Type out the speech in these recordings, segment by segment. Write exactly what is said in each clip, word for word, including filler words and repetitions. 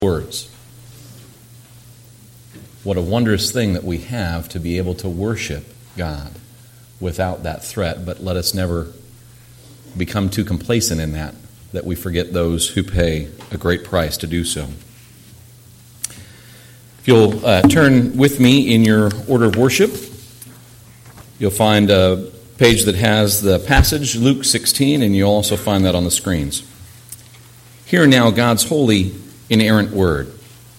words. What a wondrous thing that we have to be able to worship God without that threat, but let us never become too complacent in that, that we forget those who pay a great price to do so. If you'll uh, turn with me in your order of worship, you'll find a page that has the passage, Luke sixteen, and you'll also find that on the screens. Hear now God's holy, inerrant word.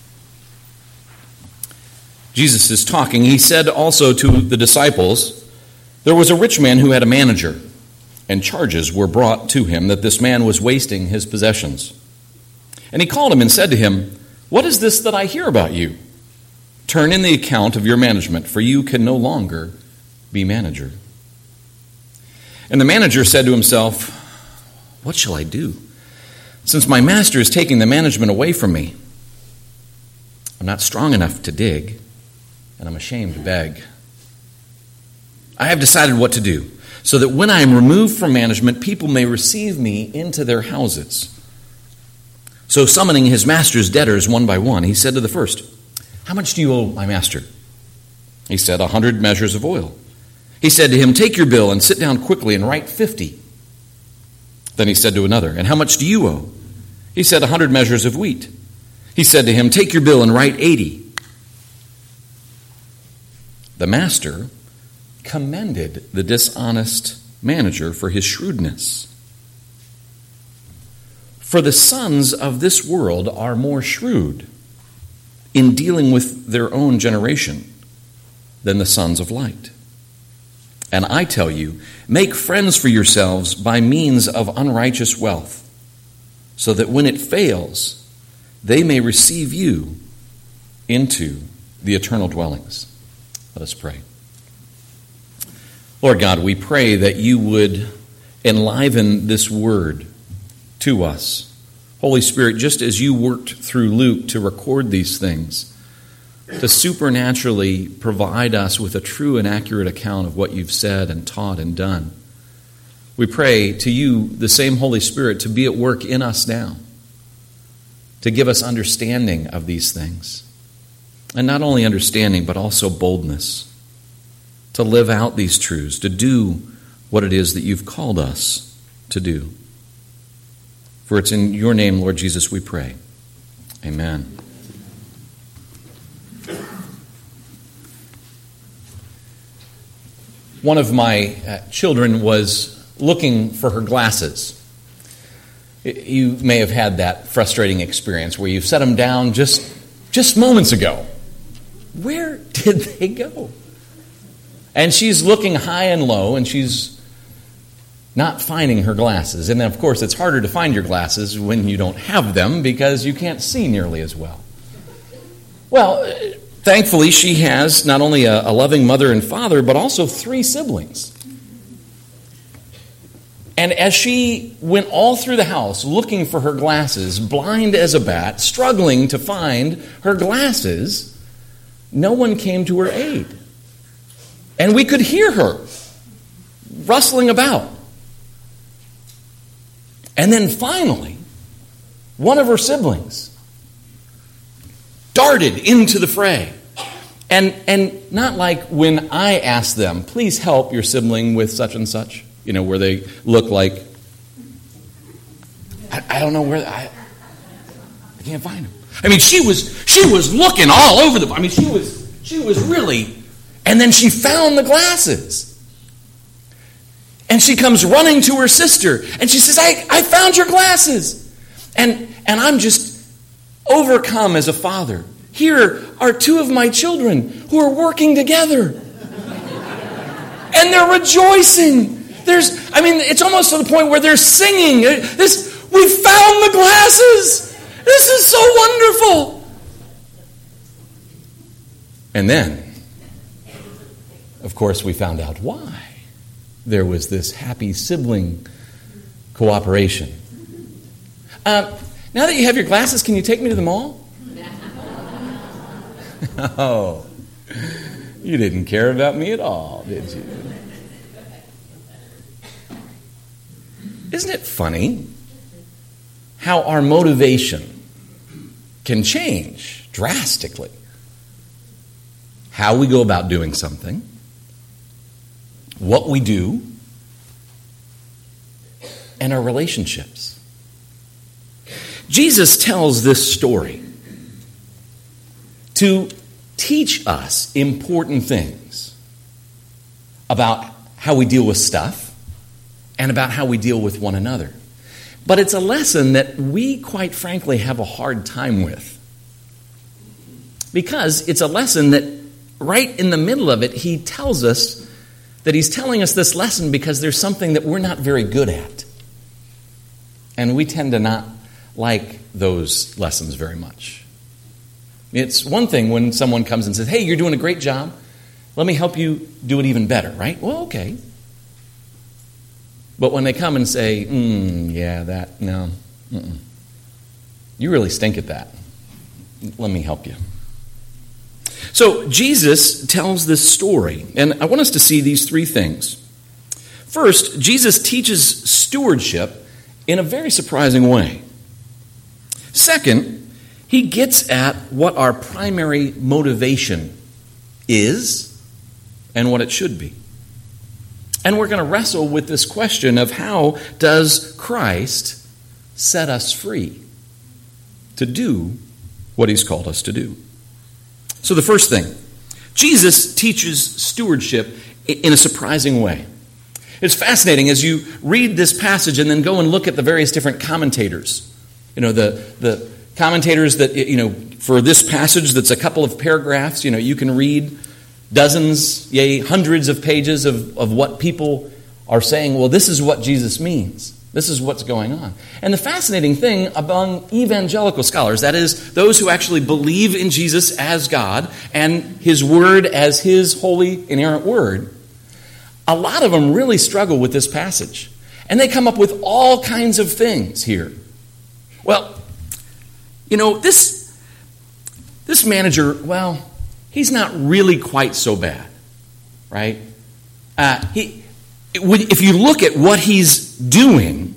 Jesus is talking. He said also to the disciples, there was a rich man who had a manager, and charges were brought to him that this man was wasting his possessions. And he called him and said to him, what is this that I hear about you? Turn in the account of your management, for you can no longer be manager. And the manager said to himself, what shall I do, since my master is taking the management away from me? I'm not strong enough to dig, and I'm ashamed to beg. I have decided what to do, so that when I am removed from management, people may receive me into their houses. So summoning his master's debtors one by one, he said to the first, how much do you owe my master? He said, a hundred measures of oil. He said to him, take your bill and sit down quickly and write fifty. Then he said to another, and how much do you owe? He said, a hundred measures of wheat. He said to him, take your bill and write eighty. The master commended the dishonest manager for his shrewdness. For the sons of this world are more shrewd in dealing with their own generation than the sons of light. And I tell you, make friends for yourselves by means of unrighteous wealth, so that when it fails, they may receive you into the eternal dwellings. Let us pray. Lord God, we pray that you would enliven this word to us. Holy Spirit, just as you worked through Luke to record these things, to supernaturally provide us with a true and accurate account of what you've said and taught and done, we pray to you, the same Holy Spirit, to be at work in us now, to give us understanding of these things. And not only understanding, but also boldness to live out these truths, to do what it is that you've called us to do. For it's in your name, Lord Jesus, we pray. Amen. One of my uh, children was looking for her glasses. You may have had that frustrating experience where you've set them down just, just moments ago. Where did they go? And she's looking high and low, and she's not finding her glasses. And then, of course, it's harder to find your glasses when you don't have them because you can't see nearly as well. Well, thankfully, she has not only a, a loving mother and father, but also three siblings. And as she went all through the house looking for her glasses, blind as a bat, struggling to find her glasses, no one came to her aid. And we could hear her rustling about. And then finally, one of her siblings darted into the fray. And, and not like when I asked them, please help your sibling with such and such, you know, where they look like, I, I don't know where, I, I can't find them. I mean, she was she was looking all over the, I mean, she was she was really, and then she found the glasses. And she comes running to her sister, and she says, I, I found your glasses. And, and I'm just overcome as a father. Here are two of my children who are working together. And they're rejoicing. There's, I mean, it's almost to the point where they're singing. This, we found the glasses. This is so wonderful. And then, of course, we found out why. There was this happy sibling cooperation. Uh, now that you have your glasses, can you take me to the mall? Oh, you didn't care about me at all, did you? Isn't it funny how our motivation can change drastically. How we go about doing something, what we do, and our relationships. Jesus tells this story to teach us important things about how we deal with stuff and about how we deal with one another. But it's a lesson that we, quite frankly, have a hard time with. Because it's a lesson that right in the middle of it, he tells us that he's telling us this lesson because there's something that we're not very good at. And we tend to not like those lessons very much. It's one thing when someone comes and says, hey, you're doing a great job. Let me help you do it even better, right? Well, okay. But when they come and say, mm, yeah, that, no, mm-mm. You really stink at that. Let me help you. So Jesus tells this story, and I want us to see these three things. First, Jesus teaches stewardship in a very surprising way. Second, he gets at what our primary motivation is and what it should be. And we're going to wrestle with this question of how does Christ set us free to do what he's called us to do. So the first thing, Jesus teaches stewardship in a surprising way. It's fascinating as you read this passage and then go and look at the various different commentators. You know, the, the commentators that, you know, for this passage that's a couple of paragraphs, you know, you can read dozens, yea, hundreds of pages of, of what people are saying, well, this is what Jesus means. This is what's going on. And the fascinating thing among evangelical scholars, that is, those who actually believe in Jesus as God and his word as his holy, inerrant word, a lot of them really struggle with this passage. And they come up with all kinds of things here. Well, you know, this, this manager, well, he's not really quite so bad, right? Uh, he... If you look at what he's doing,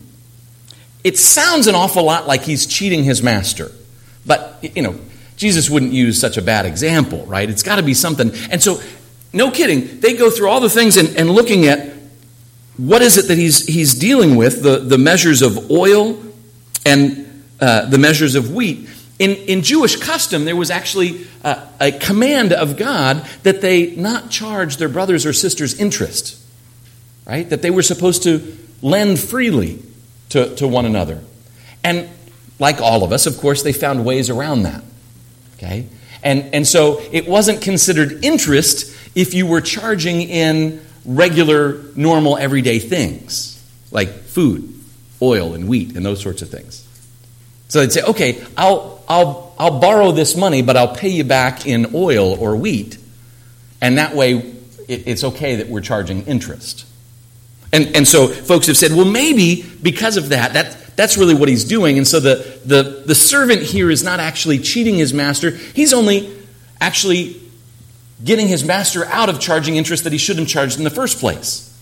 it sounds an awful lot like he's cheating his master. But, you know, Jesus wouldn't use such a bad example, right? It's got to be something. And so, no kidding, they go through all the things and, and looking at what is it that he's he's dealing with, the, the measures of oil and uh, the measures of wheat. In, in Jewish custom, there was actually a, a command of God that they not charge their brothers or sisters interest. Right? That they were supposed to lend freely to, to one another. And like all of us, of course, they found ways around that. Okay? And, and so it wasn't considered interest if you were charging in regular, normal, everyday things, like food, oil, and wheat, and those sorts of things. So they'd say, okay, I'll, I'll, I'll borrow this money, but I'll pay you back in oil or wheat. And that way, it, it's okay that we're charging interest. And, and so folks have said, well, maybe because of that, that, that's really what he's doing. And so the, the, the servant here is not actually cheating his master. He's only actually getting his master out of charging interest that he shouldn't have charged in the first place.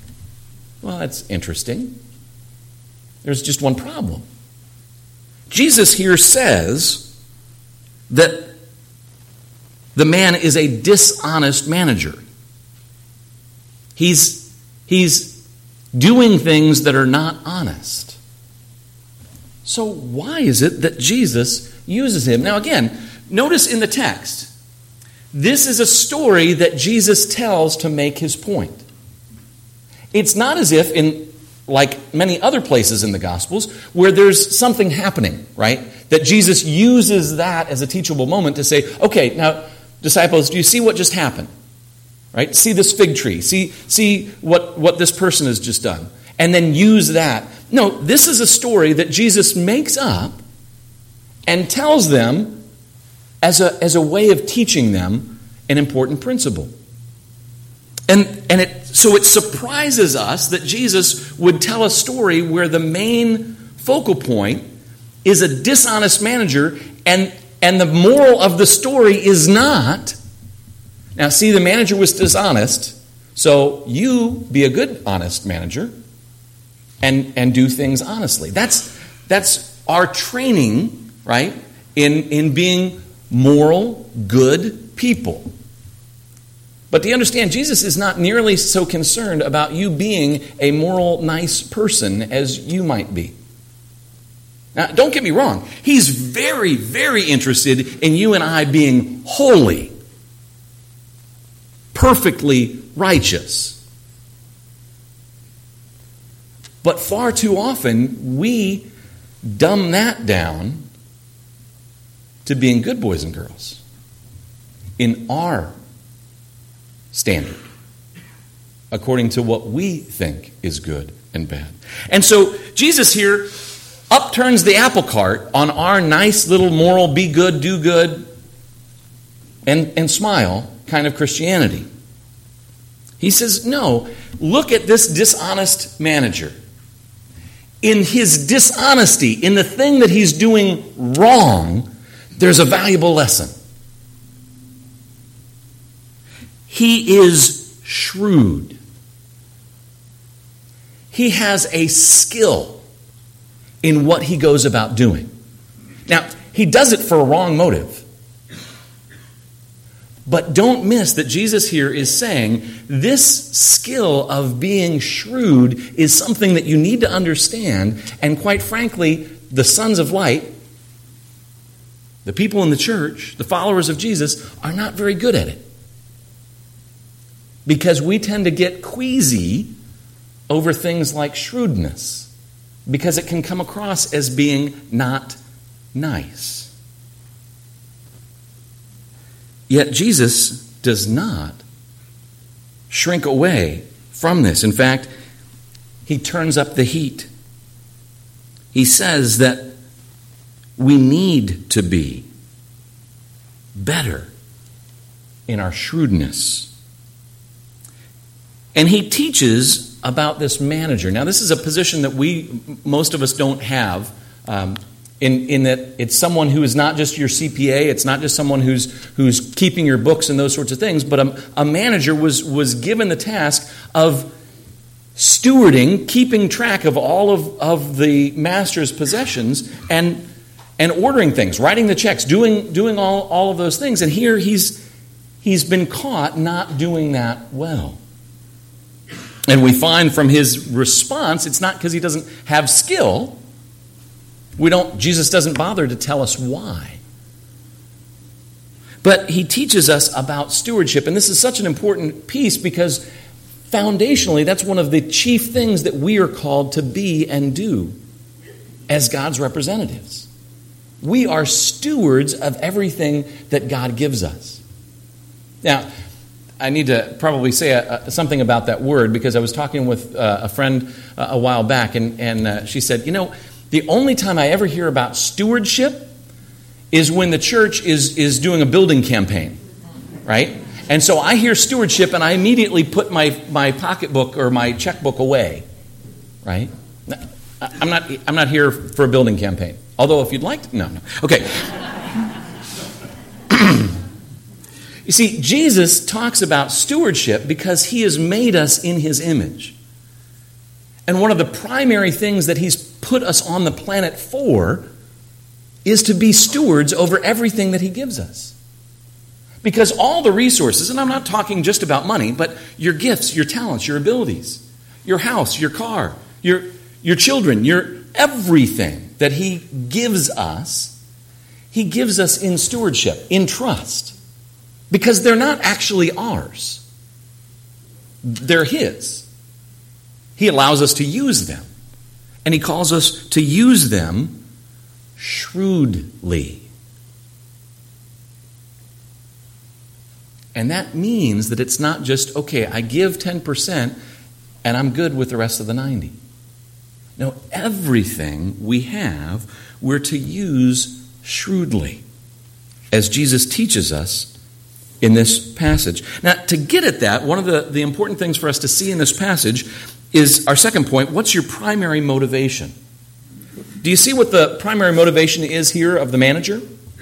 Well, that's interesting. There's just one problem. Jesus here says that the man is a dishonest manager. He's, he's doing things that are not honest. So why is it that Jesus uses him? Now again, notice in the text, this is a story that Jesus tells to make his point. It's not as if in, like many other places in the Gospels, where there's something happening, right? That Jesus uses that as a teachable moment to say, okay, now, disciples, do you see what just happened? Right? See this fig tree. See, see what, what this person has just done. And then use that. No, this is a story that Jesus makes up and tells them as a, as a way of teaching them an important principle. And, and it, so it surprises us that Jesus would tell a story where the main focal point is a dishonest manager, and, and the moral of the story is not... Now, see, the manager was dishonest, so you be a good, honest manager and, and do things honestly. That's, that's our training, right, in, in being moral, good people. But do you understand, Jesus is not nearly so concerned about you being a moral, nice person as you might be. Now, don't get me wrong. He's very, very interested in you and I being holy, perfectly righteous. But far too often, we dumb that down to being good boys and girls in our standard, according to what we think is good and bad. And so Jesus here upturns the apple cart on our nice little moral, be good, do good, and, and smile kind of Christianity. He says, no, look at this dishonest manager. In his dishonesty, in the thing that he's doing wrong, there's a valuable lesson. He is shrewd. He has a skill in what he goes about doing. Now, he does it for a wrong motive. But don't miss that Jesus here is saying this skill of being shrewd is something that you need to understand. And quite frankly, the sons of light, the people in the church, the followers of Jesus, are not very good at it. Because we tend to get queasy over things like shrewdness, because it can come across as being not nice. Yet Jesus does not shrink away from this. In fact, he turns up the heat. He says that we need to be better in our shrewdness. And he teaches about this manager. Now, this is a position that we, most of us, don't have, um, in, in that it's someone who is not just your C P A, it's not just someone who's who's keeping your books and those sorts of things, but a, a manager was, was given the task of stewarding, keeping track of all of, of the master's possessions and, and ordering things, writing the checks, doing, doing all, all of those things. And here he's, he's been caught not doing that well. And we find from his response, it's not because he doesn't have skill. We don't, Jesus doesn't bother to tell us why. But he teaches us about stewardship. And this is such an important piece because foundationally, that's one of the chief things that we are called to be and do as God's representatives. We are stewards of everything that God gives us. Now, I need to probably say a, a, something about that word because I was talking with uh, a friend uh, a while back, and, and uh, she said, you know, the only time I ever hear about stewardship is when the church is, is doing a building campaign, right? And so I hear stewardship and I immediately put my, my pocketbook or my checkbook away, right? I'm not, I'm not here for a building campaign. Although if you'd like to, no, no. Okay. You see, Jesus talks about stewardship because he has made us in his image. And one of the primary things that he's put us on the planet for is to be stewards over everything that he gives us. Because all the resources, and I'm not talking just about money, but your gifts, your talents, your abilities, your house, your car, your, your children, your everything that he gives us, he gives us in stewardship, in trust. Because they're not actually ours. They're his. He allows us to use them. And he calls us to use them shrewdly. And that means that it's not just, okay, I give ten percent and I'm good with the rest of the ninety. No, everything we have, we're to use shrewdly, as Jesus teaches us in this passage. Now, to get at that, one of the, the important things for us to see in this passage is our second point. What's your primary motivation? Do you see what the primary motivation is here of the manager?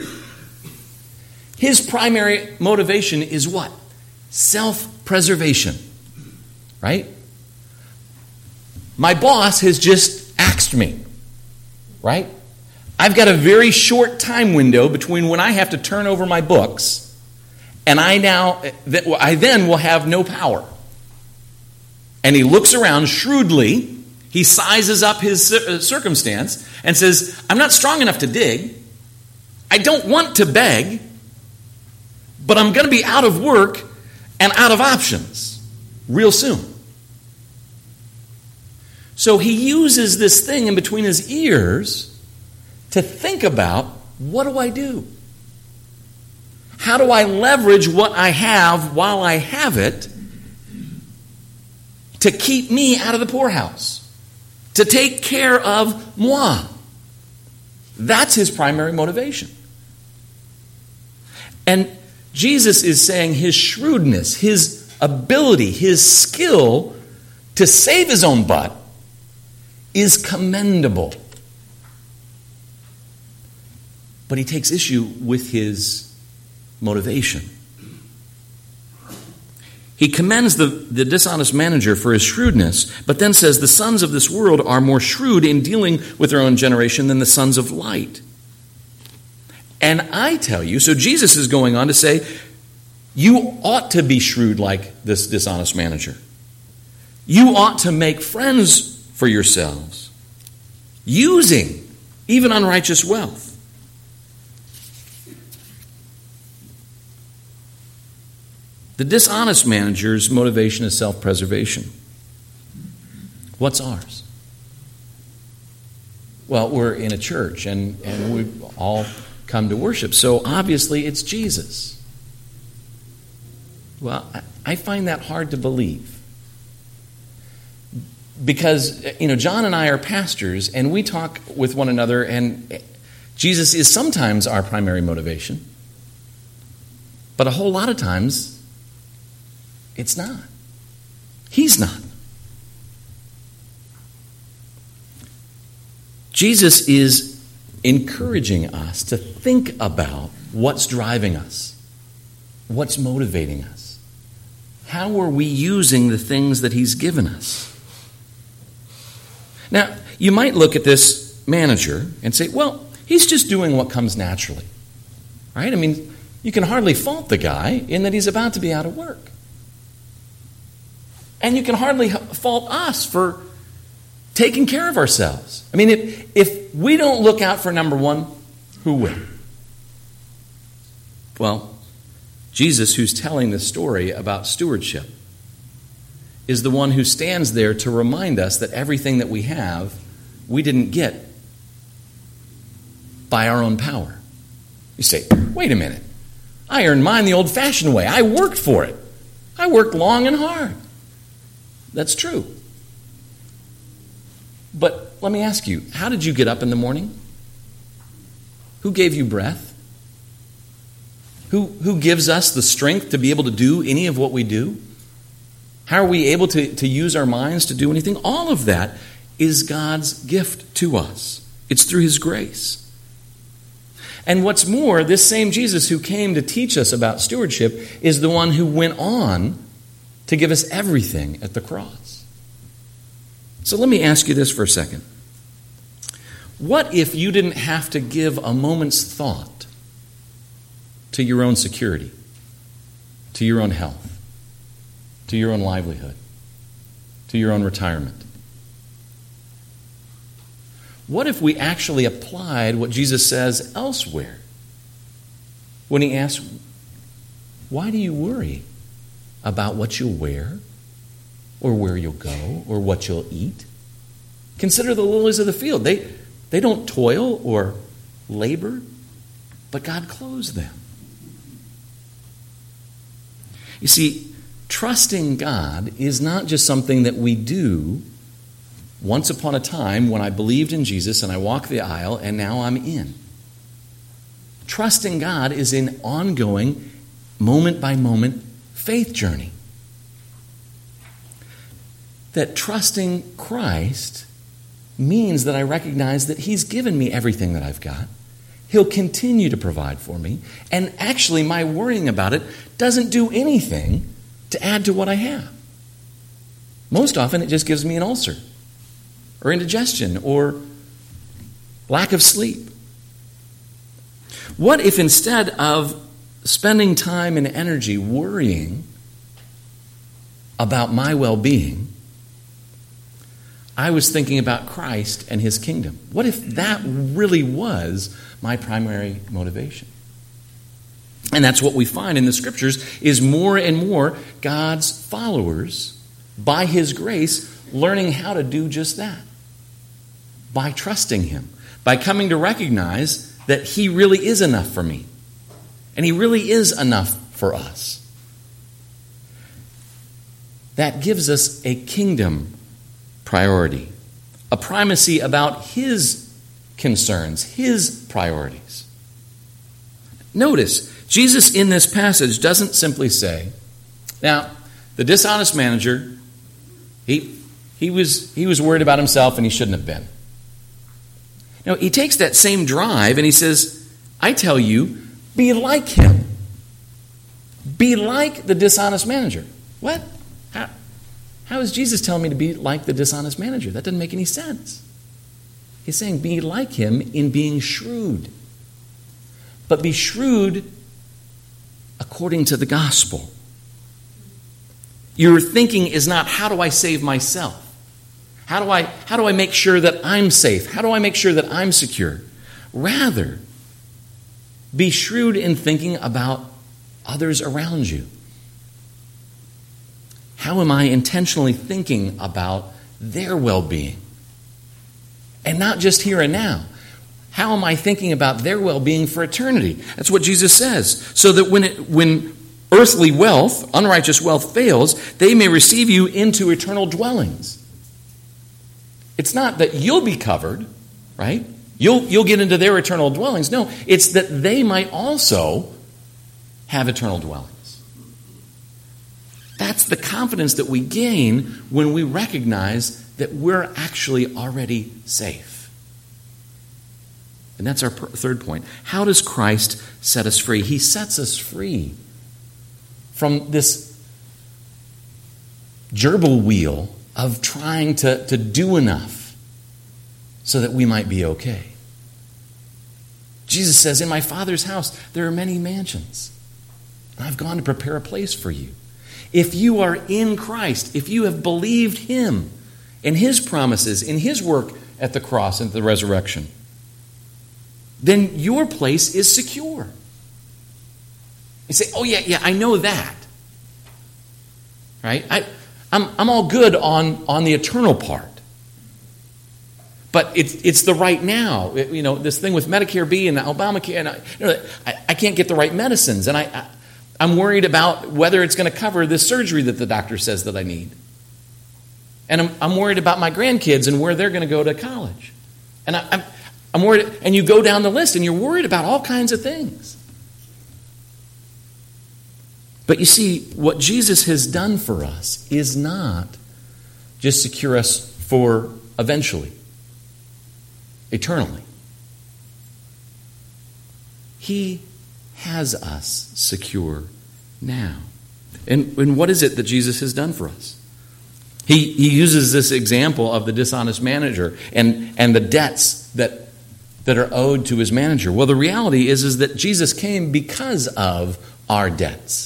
His primary motivation is what? Self-preservation. Right? My boss has just axed me. Right? I've got a very short time window between when I have to turn over my books and I now, I then will have no power. And he looks around shrewdly. He sizes up his circumstance and says, I'm not strong enough to dig. I don't want to beg, but I'm going to be out of work and out of options real soon. So he uses this thing in between his ears to think about, what do I do? How do I leverage what I have while I have it to keep me out of the poorhouse? To take care of moi. That's his primary motivation. And Jesus is saying his shrewdness, his ability, his skill to save his own butt is commendable. But he takes issue with his motivation. He commends the, the dishonest manager for his shrewdness, but then says the sons of this world are more shrewd in dealing with their own generation than the sons of light. And I tell you, so Jesus is going on to say, you ought to be shrewd like this dishonest manager. You ought to make friends for yourselves, using even unrighteous wealth. The dishonest manager's motivation is self-preservation. What's ours? Well, we're in a church, and, and we all come to worship, so obviously it's Jesus. Well, I find that hard to believe. Because, you know, John and I are pastors, and we talk with one another, and Jesus is sometimes our primary motivation. But a whole lot of times, it's not. He's not. Jesus is encouraging us to think about what's driving us, what's motivating us. How are we using the things that he's given us? Now, you might look at this manager and say, well, he's just doing what comes naturally. Right? I mean, you can hardly fault the guy in that he's about to be out of work. And you can hardly fault us for taking care of ourselves. I mean, if, if we don't look out for number one, who will? Well, Jesus, who's telling this story about stewardship, is the one who stands there to remind us that everything that we have, we didn't get by our own power. You say, wait a minute. I earned mine the old-fashioned way. I worked for it. I worked long and hard. That's true. But let me ask you, how did you get up in the morning? Who gave you breath? Who, who gives us the strength to be able to do any of what we do? How are we able to, to use our minds to do anything? All of that is God's gift to us. It's through his grace. And what's more, this same Jesus who came to teach us about stewardship is the one who went on to give us everything at the cross. So let me ask you this for a second. What if you didn't have to give a moment's thought to your own security, to your own health, to your own livelihood, to your own retirement? What if we actually applied what Jesus says elsewhere when he asks, why do you worry about what you'll wear or where you'll go or what you'll eat? Consider the lilies of the field. They, they don't toil or labor, but God clothes them. You see, trusting God is not just something that we do once upon a time when I believed in Jesus and I walked the aisle and now I'm in. Trusting God is an ongoing, moment-by-moment faith journey. That trusting Christ means that I recognize that he's given me everything that I've got. He'll continue to provide for me. And actually, my worrying about it doesn't do anything to add to what I have. Most often, it just gives me an ulcer, or indigestion, or lack of sleep. What if instead of spending time and energy worrying about my well-being, I was thinking about Christ and his kingdom? What if that really was my primary motivation? And that's what we find in the scriptures, is more and more God's followers, by his grace, learning how to do just that. By trusting him. By coming to recognize that he really is enough for me. And he really is enough for us. That gives us a kingdom priority. A primacy about his concerns, his priorities. Notice, Jesus in this passage doesn't simply say, now, the dishonest manager, he, he, was, he was worried about himself and he shouldn't have been. No, he takes that same drive and he says, I tell you, be like him. Be like the dishonest manager. What? How, how is Jesus telling me to be like the dishonest manager? That doesn't make any sense. He's saying be like him in being shrewd. But be shrewd according to the gospel. Your thinking is not, how do I save myself? How do I, how do I make sure that I'm safe? How do I make sure that I'm secure? Rather, be shrewd in thinking about others around you. How am I intentionally thinking about their well-being? And not just here and now. How am I thinking about their well-being for eternity? That's what Jesus says. So that when it, when earthly wealth, unrighteous wealth fails, they may receive you into eternal dwellings. It's not that you'll be covered, right? You'll, you'll get into their eternal dwellings. No, it's that they might also have eternal dwellings. That's the confidence that we gain when we recognize that we're actually already safe. And that's our third point. How does Christ set us free? He sets us free from this gerbil wheel of trying to, to do enough so that we might be okay. Jesus says, in my Father's house there are many mansions. I've gone to prepare a place for you. If you are in Christ, if you have believed him and his promises, in his work at the cross and the resurrection, then your place is secure. You say, oh yeah, yeah, I know that. Right? I, I'm, I'm all good on, on the eternal part. But it's, it's the right now. It, you know, this thing with Medicare B and Obamacare, and I, you know, I, I can't get the right medicines. And I, I, I'm worried about whether it's going to cover this surgery that the doctor says that I need. And I'm, I'm worried about my grandkids and where they're going to go to college. And I, I'm, I'm worried, and you go down the list and you're worried about all kinds of things. But you see, what Jesus has done for us is not just secure us for eventually, eternally. He has us secure now. And, and what is it that Jesus has done for us? He, he uses this example of the dishonest manager and, and the debts that, that are owed to his manager. Well, the reality is, is that Jesus came because of our debts.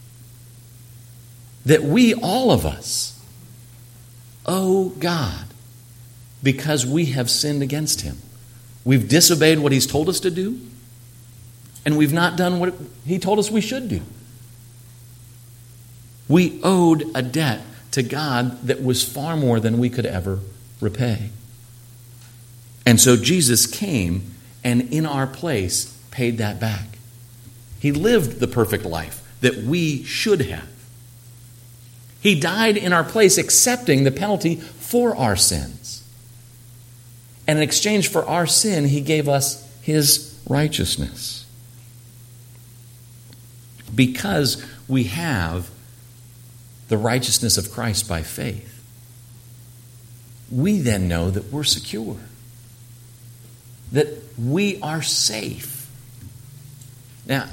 That we, all of us, owe God because we have sinned against him. We've disobeyed what he's told us to do, and we've not done what he told us we should do. We owed a debt to God that was far more than we could ever repay. And so Jesus came and in our place paid that back. He lived the perfect life that we should have. He died in our place, accepting the penalty for our sins. And in exchange for our sin, he gave us his righteousness. Because we have the righteousness of Christ by faith, we then know that we're secure. That we are safe. Now,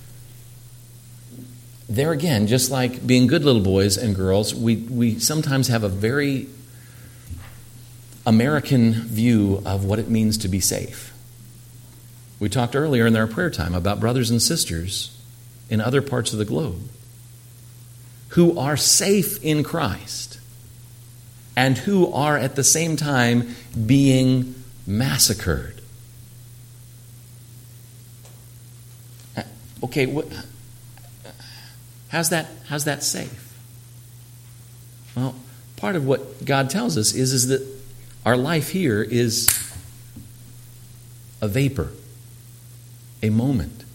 there again, just like being good little boys and girls, we, we sometimes have a very American view of what it means to be safe. We talked earlier in our prayer time about brothers and sisters in other parts of the globe who are safe in Christ and who are at the same time being massacred. Okay, what, how's that, how's that safe? Well, part of what God tells us is, is that our life here is a vapor, a moment.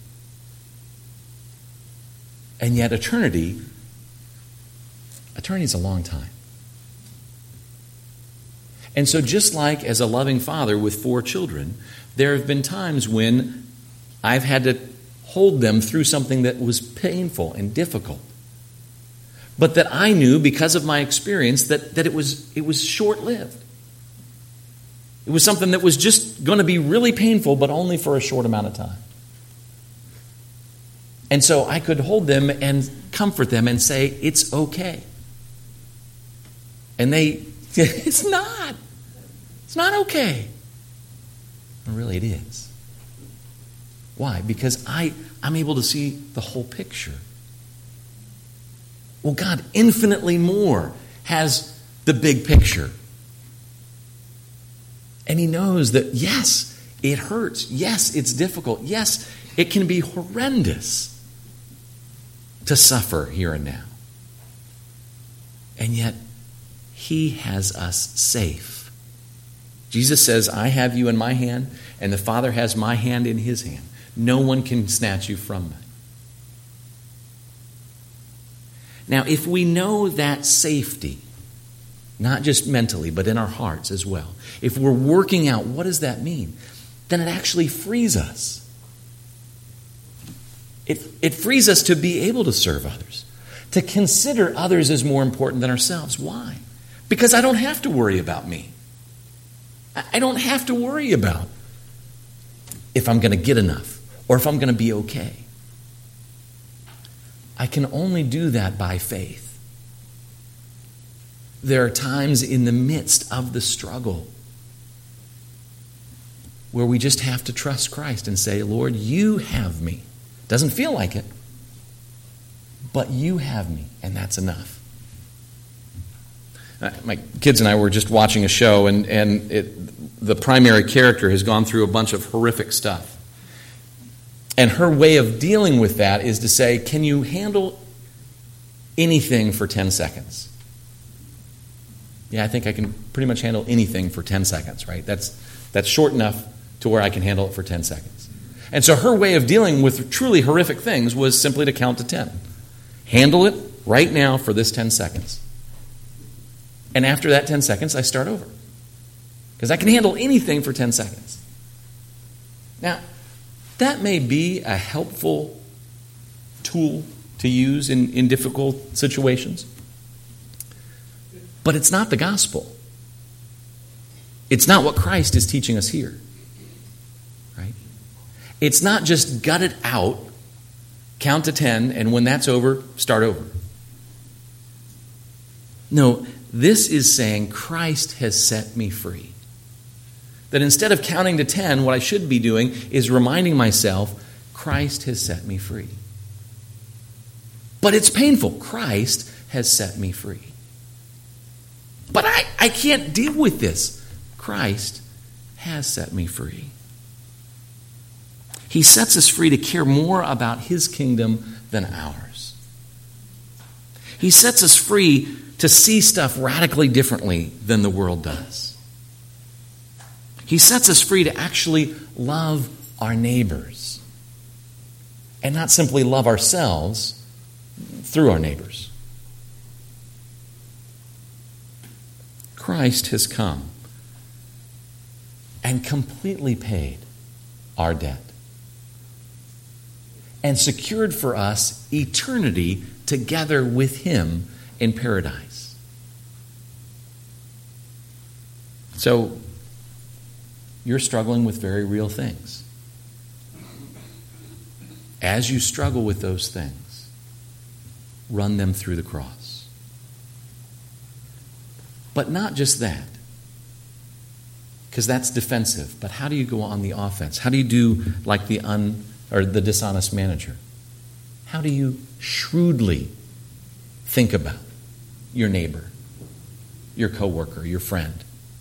And yet eternity, eternity is a long time. And so just like as a loving father with four children, there have been times when I've had to hold them through something that was painful and difficult. But that I knew because of my experience that, that it was it was short-lived. It was something that was just going to be really painful, but only for a short amount of time. And so I could hold them and comfort them and say, it's okay. And they, it's not. It's not okay. Well, really it is. Why? Because I, I'm able to see the whole picture. Well, God infinitely more has the big picture. And He knows that, yes, it hurts. Yes, it's difficult. Yes, it can be horrendous to suffer here and now. And yet, He has us safe. Jesus says, I have you in my hand, and the Father has my hand in His hand. No one can snatch you from me. Now, if we know that safety, not just mentally, but in our hearts as well, if we're working out what does that mean, then it actually frees us. It, it frees us to be able to serve others, to consider others as more important than ourselves. Why? Because I don't have to worry about me. I don't have to worry about if I'm going to get enough or if I'm going to be okay. I can only do that by faith. There are times in the midst of the struggle where we just have to trust Christ and say, Lord, you have me. Doesn't feel like it, but you have me, and that's enough. Uh, my kids and I were just watching a show, and, and it, the primary character has gone through a bunch of horrific stuff. And her way of dealing with that is to say, can you handle anything for ten seconds? Yeah, I think I can pretty much handle anything for ten seconds, right? That's that's short enough to where I can handle it for ten seconds. And so her way of dealing with truly horrific things was simply to count to ten. Handle it right now for this ten seconds. And after that ten seconds, I start over. Because I can handle anything for ten seconds. Now, that may be a helpful tool to use in, in difficult situations. But it's not the gospel. It's not what Christ is teaching us here. Right? It's not just gut it out, count to ten, and when that's over, start over. No, this is saying Christ has set me free. That instead of counting to ten, what I should be doing is reminding myself, Christ has set me free. But it's painful. Christ has set me free. But I, I can't deal with this. Christ has set me free. He sets us free to care more about His kingdom than ours. He sets us free to see stuff radically differently than the world does. He sets us free to actually love our neighbors and not simply love ourselves through our neighbors. Christ has come and completely paid our debt and secured for us eternity together with Him in paradise. So, you're struggling with very real things. As you struggle with those things, run them through the cross. But not just that. because that's defensive. But how do you go on the offense? How do you do like the un or the dishonest manager? How do you shrewdly think about your neighbor, your coworker, your friend?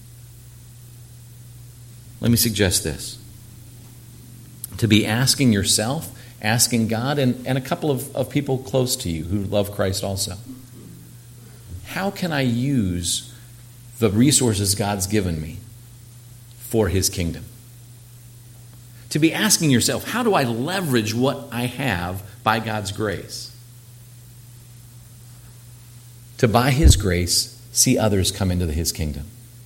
Let me suggest this. To be asking yourself, asking God, and, and a couple of, of people close to you who love Christ also. How can I use the resources God's given me for His kingdom? To be asking yourself, how do I leverage what I have by God's grace? To, by His grace, see others come into His kingdom.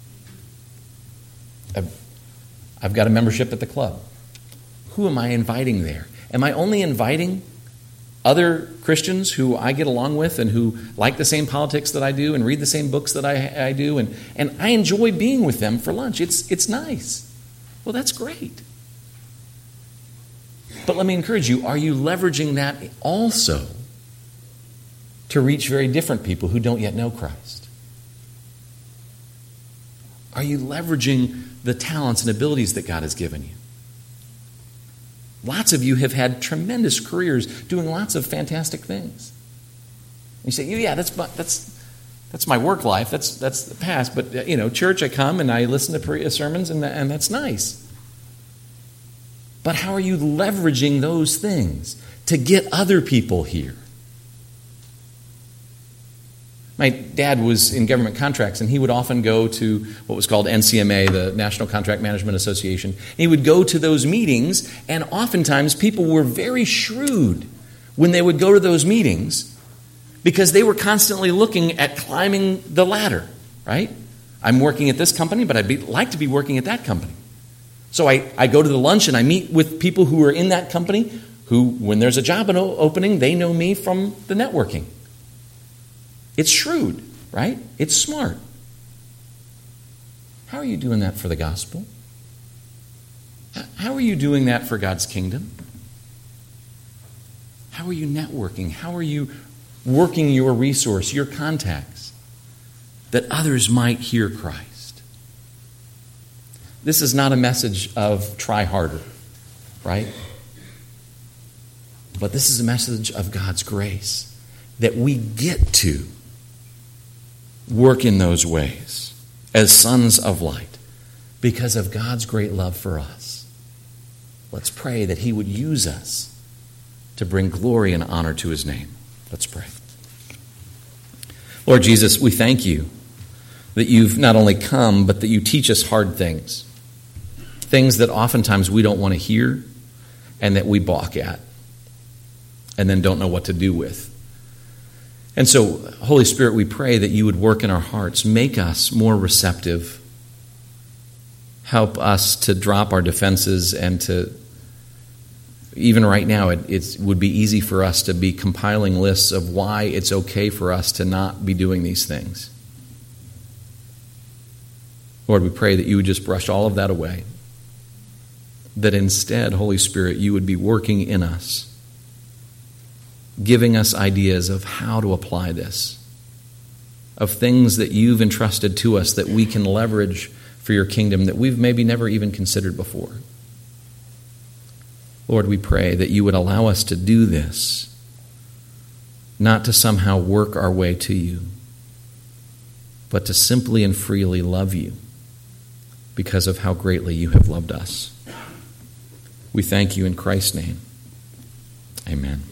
I've, I've got a membership at the club. Who am I inviting there? Am I only inviting other Christians who I get along with and who like the same politics that I do and read the same books that I, I do, and, and I enjoy being with them for lunch? It's, it's nice. Well, that's great. But let me encourage you, are you leveraging that also to reach very different people who don't yet know Christ? Are you leveraging the talents and abilities that God has given you? Lots of you have had tremendous careers doing lots of fantastic things. You say, yeah, that's my, that's that's my work life. That's that's the past. But, you know, church, I come and I listen to sermons, and, and that's nice. But how are you leveraging those things to get other people here? My dad was in government contracts, and he would often go to what was called N C M A, the National Contract Management Association. And he would go to those meetings, and oftentimes people were very shrewd when they would go to those meetings because they were constantly looking at climbing the ladder, right? I'm working at this company, but I'd be, like to be working at that company. So I, I go to the lunch, and I meet with people who are in that company who, when there's a job opening, they know me from the networking. It's shrewd, right? It's smart. How are you doing that for the gospel? How are you doing that for God's kingdom? How are you networking? How are you working your resource, your contacts, that others might hear Christ? This is not a message of try harder, right? But this is a message of God's grace, that we get to work in those ways as sons of light because of God's great love for us. Let's pray that He would use us to bring glory and honor to His name. Let's pray. Lord Jesus, we thank You that You've not only come, but that You teach us hard things, things that oftentimes we don't want to hear and that we balk at and then don't know what to do with. And so, Holy Spirit, we pray that You would work in our hearts, make us more receptive, help us to drop our defenses, and to, even right now, it it's, would be easy for us to be compiling lists of why it's okay for us to not be doing these things. Lord, we pray that You would just brush all of that away, that instead, Holy Spirit, You would be working in us, giving us ideas of how to apply this, of things that You've entrusted to us that we can leverage for Your kingdom that we've maybe never even considered before. Lord, we pray that You would allow us to do this, not to somehow work our way to You, but to simply and freely love You because of how greatly You have loved us. We thank You in Christ's name. Amen.